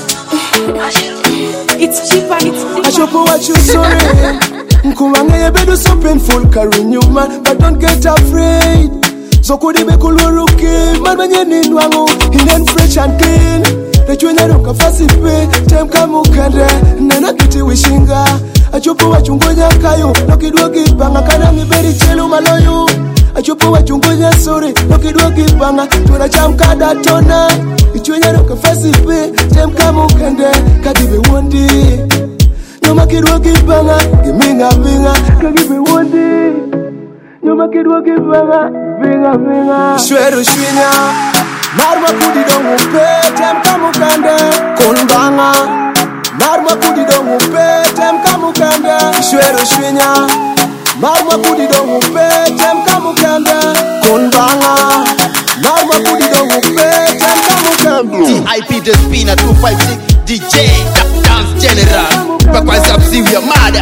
It's cheaper, it's cheaper. I show for what you sorry. Nkumange ye bedu so painful, carrying you man, but don't get afraid. So kudi be kuluruki, man manye ninwangu, hinen fresh and clean. Rechuenya runga fasipe, time kama ukende, nena kiti wishinga. Achupu wachungonya kayo, nokidwa kipanga, kana ngiberi chelu maloyu. Achupu wachungonya sore, nokidwa kipanga, tunachamka datona. Ichuenya runga fasipe, time kama ukende, kadibe wondi. Nyoma kidwa kipanga, giminga minga, kagibe wondi. Nyoma kidwa kipanga, minga minga. Shweru shwinya. Narma kudi dongu pe, tem kamu kande, konbanga. Narma kudi dongu pe, tem kamu kande, shwero shwinya. Narma kudi dongu pe, tem kamu kande, konbanga. Narma kudi dongu pe, tem kamu kande. T I P the Spina two five six D J Dance General. Pakwa Zapsi we are mad.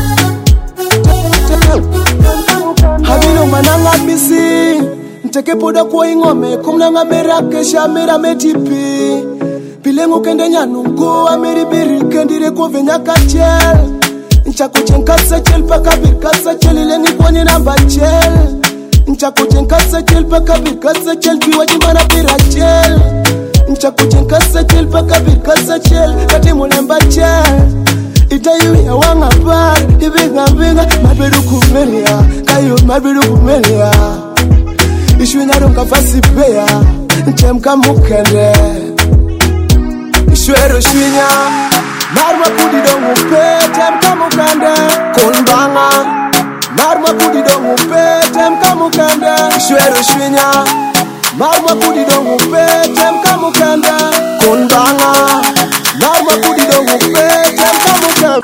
Habino mananga missing. Nteke poda kwa ingome, kumnanga mera kesha mera metipi. Pilengu kende nyanungo, ameri biri kendire kwa venya kachel. Nchako chenkasa chel paka birkasa chel, ilengi kwa ni namba chel. Nchako chenkasa chel paka birkasa chel, kiwa jimana pira chel. Nchako chenkasa chel paka birkasa chel, kati mulemba chel. Itayui ya wanga bar, ibinga binga, mabedu kumelia, kayo mabedu kumelia. Ishwenya runga fasipea, nchemka mukende. Ishwero shwinya, narma kudi dongu pe, temka mukende. Konbanga, narma kudi dongu pe, temka mukende. Ishwero shwinya, narma kudi dongu pe, temka mukende. Konbanga, narma kudi dongu pe, temka mukende.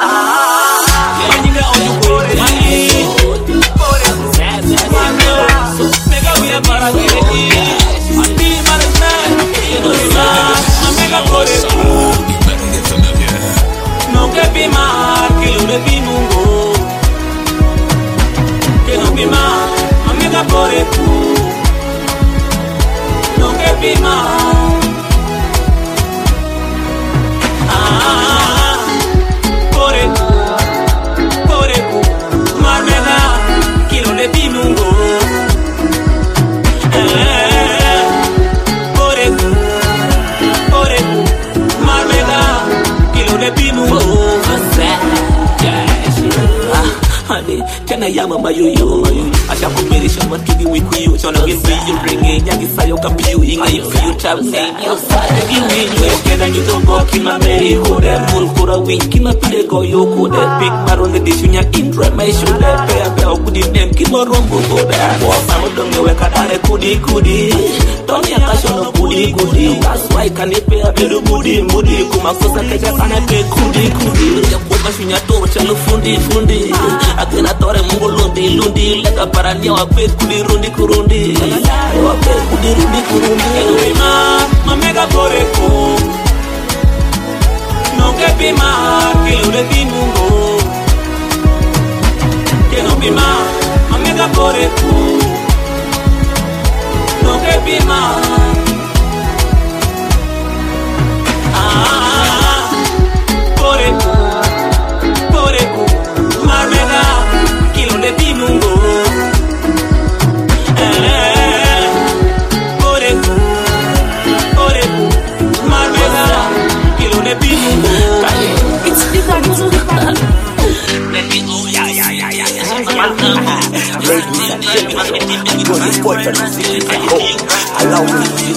Para que Andi Marana, no sa, amiga por eso. No que pima, que lo de pimungo. Que no pima, amiga por eso. No que pima. Ah, por eso, por eso. Marmena, que lo de pimungo. Por eso na yama mayoyo. Asha combination what kidi we kuyo. Chona gen be you ringe. Nyagi sayo kapiyo. Inga you feel chap say. Give me you. Kena you don't go kima meri kode. Mul kura win kima pide go yo kode. Big maron the dish unya indra my shoulder. Pea pea kudi nem kima rombo kode. Wama udonge weka dare kudi kudi. Don't ya kasho no kudi kudi. That's why can it be a little moody moody. Kuma kosa keja sana pe kudi kudi. Ya boba shunya toro chalo fundi fundi. Akena tore mungo lundi lundi. Leka parania wa pe kudi rundi kurundi. Wa pe kudi rundi kurundi. Enuma mamega poreko. No que pima que lo de mungo. Que no pima mamega poreko. No que pima. Ah, poreko, poreko, marmega, kilo de pimungo. Eh, poreko, poreko, marmega, kilo de pimungo. It's different. Let me oh yeah yeah yeah yeah yeah. Allow me.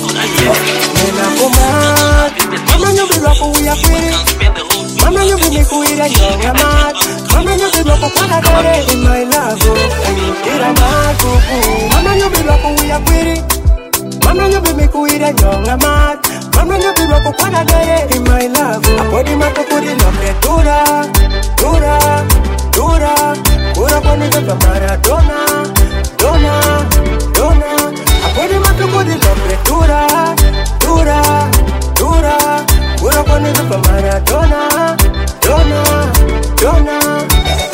Mama, you be rock we are pretty. Mama, you be make we a young mad. Mama, you be rock when I got it in my love. I mean, get a mad. Mama, you be rock we are pretty. Mama, you be make we a young mad. Mama, you be rock when I got it in my love. I put him up, put him up, let dura, dura, dura, dura, put him up, Maradona, dona, dona. I put him up, put him up, let dura, dura, dura, dura, put him up, Maradona, dona, dona.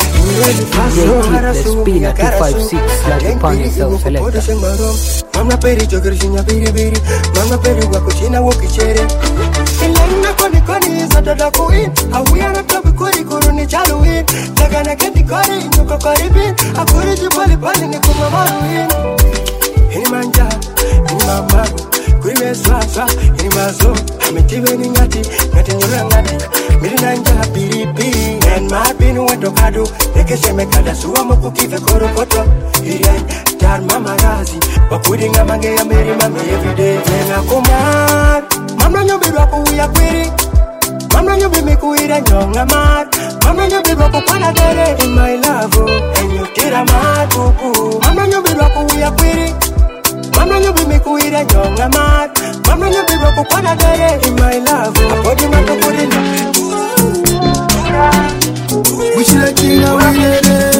The Spina two five six like the pan yourself selector. Mama peri jogrinya biri biri. Mama peri wako china woki chere. Ilana koni koni za dada kuin. Awia na tabi kuri kuruni chaluin. Daga na kendi kori nyoko karibin. Akuri jibali pali ni kumamaruin. Ini manja, ini mamago. Kuri meswasa, ini mazo. Ametiwe ni ngati, ngati nyura ngati. Miri nanja biri biri. Nen marbinu wendo kado. Eke seme kada suwa moku kife koro koto. Irian, tar mama razi. Wakudi nga mange ya meri mami everyday. Nena kumar. Mama nyobi wako uya kwiri. Mama nyobi miku ira nyonga mat. Mama nyobi wako kwana dere in my love. And you tira mat kuku. Mama nyobi wako uya kwiri. Mama nyobi miku ira nyonga mat. Mama nyobi wako kwana dere in my love. Akodi mato kodi na. Wish you like king of winning.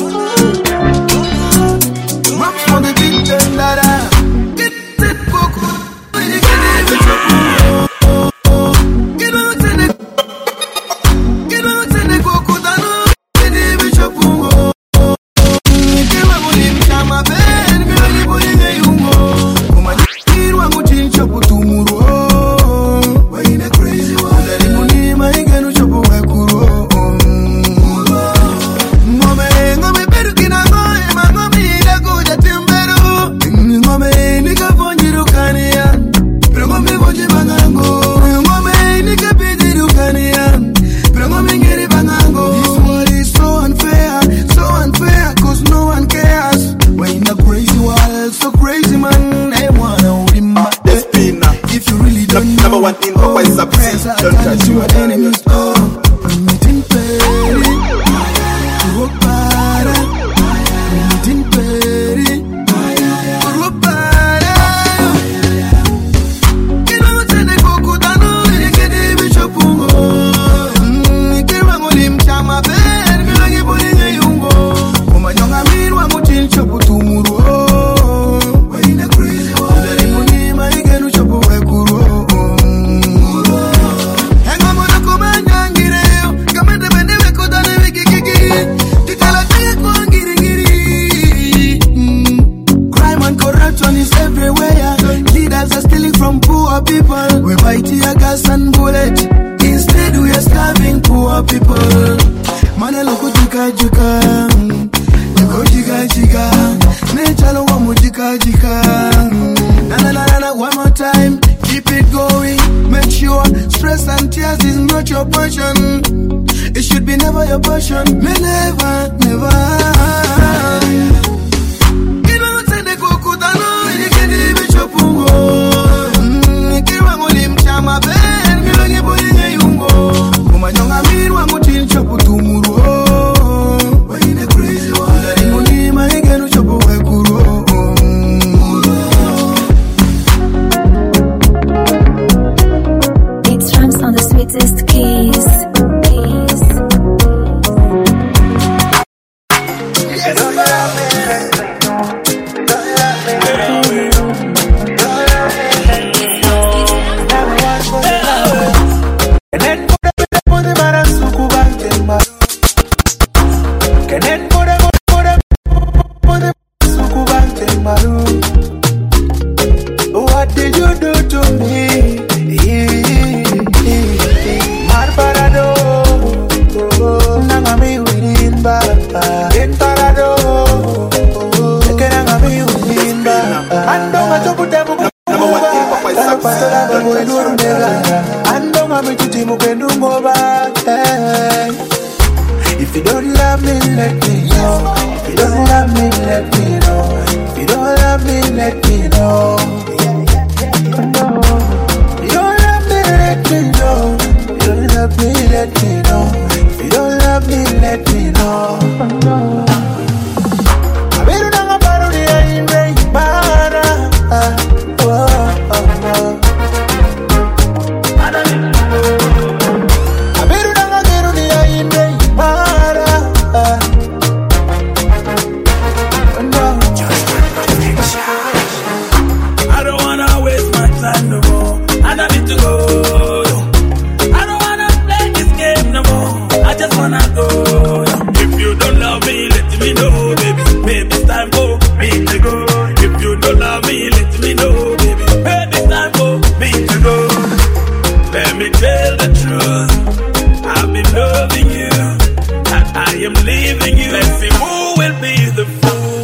Max for the big ten that I get it book. When you get it, it's a fool. Get out in it. Get out in it, go kudano. Get it, it's a fool. Get out in it, I'm a bad. Me only putting a yungo. Come on, you want to change up to tomorrow. Why in a crazy world? That it will need my gun to chop away kuro. Number one thing, oh, it's a praise. Don't touch your enemies. Oh, I'm eating petty. Oh, para. I'm eating petty. Oh, para. You know what's in the cocoa? I know you get it with your pungo. You can't run with him, chama bed. You like it, but in a yungo. Come on, young, I mean, one more change, chop to tomorrow. Why in a crazy world? That it will need my again, which up away, kuro. From poor people, we buy tear gas and bullet. Instead, we are starving poor people. Mana loko jika jika, loko jika jika. Nature wa mo jika jika. Na na na na, one more time, keep it going. Make sure stress and tears is not your portion. It should be never your portion. Me never, never. time for me to go. If you don't love me, let me know, baby. Baby, it's time for me to go. Let me tell the truth. I've been loving you, and I am leaving you. Let's see who will be the fool.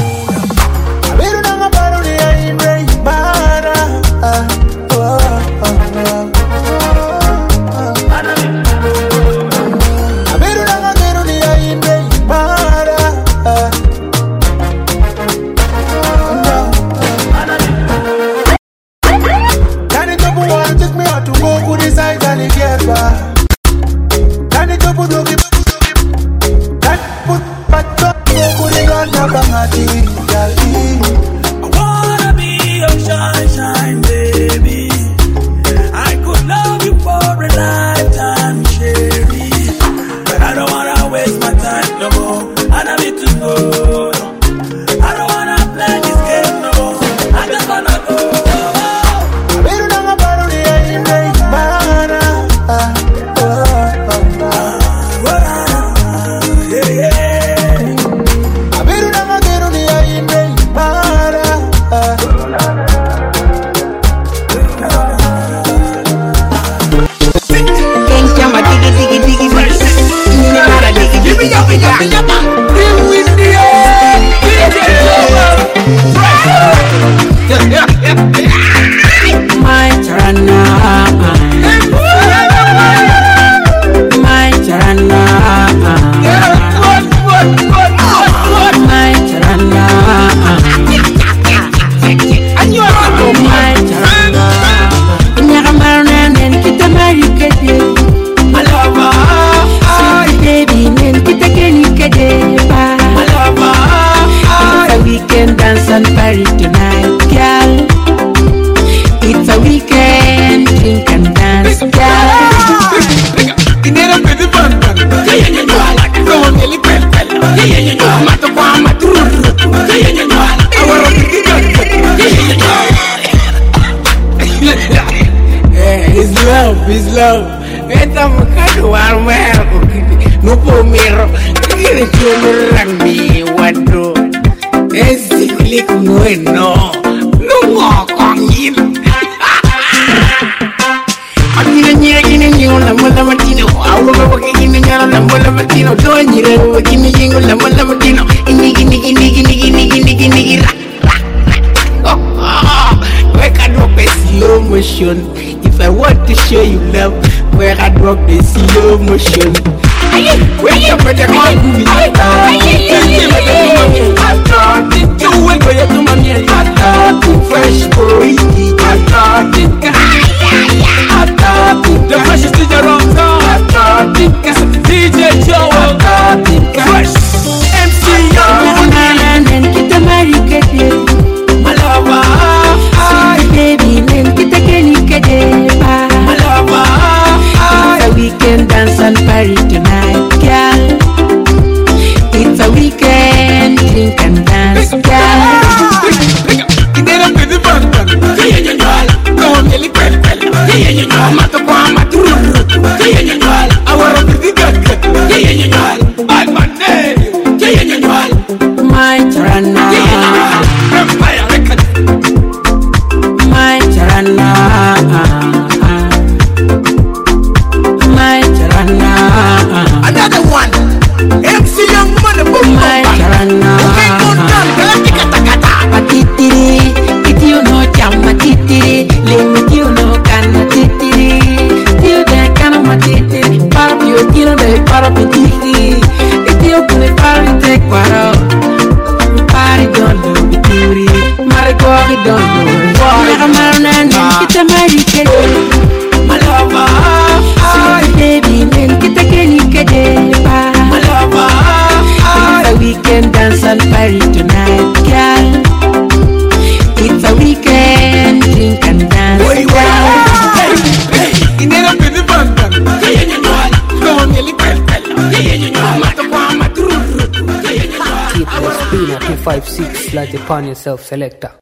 If I want to show you love, where I drop the slow motion. Where you better call me? I thought it too well for you to money. I thought it fresh boy. I thought it. I thought it the freshest to the wrong song. I thought it D J Joe. I thought it fresh M C Young and then get the market. My lover, I baby, then get the Kenny Kadeba. My lover, it's a weekend dance and party tonight, girl. It's a weekend drink and dance, girl. My Tarana, my Tarana, my Tarana. Another one. M C Young Money Boom. My Tarana. Matitiri, it you know jam matitiri, limit you know can matitiri. You the can of matitiri, part you kill the part of matitiri. If you can the party take part out, party don't do the beauty. Marigori don't do it. Maramaran, it's a magic. My lover, I baby, then get a Kenny Kadeba. My lover, it's a weekend dance and party tonight, girl. It's a weekend drink and dance, girl. Hey, hey, you never been the band. Hey, you know, come on, you look well. Hey, you know, I'm at the one, I'm at the room. Keep the spinner two five six, like upon yourself, selector.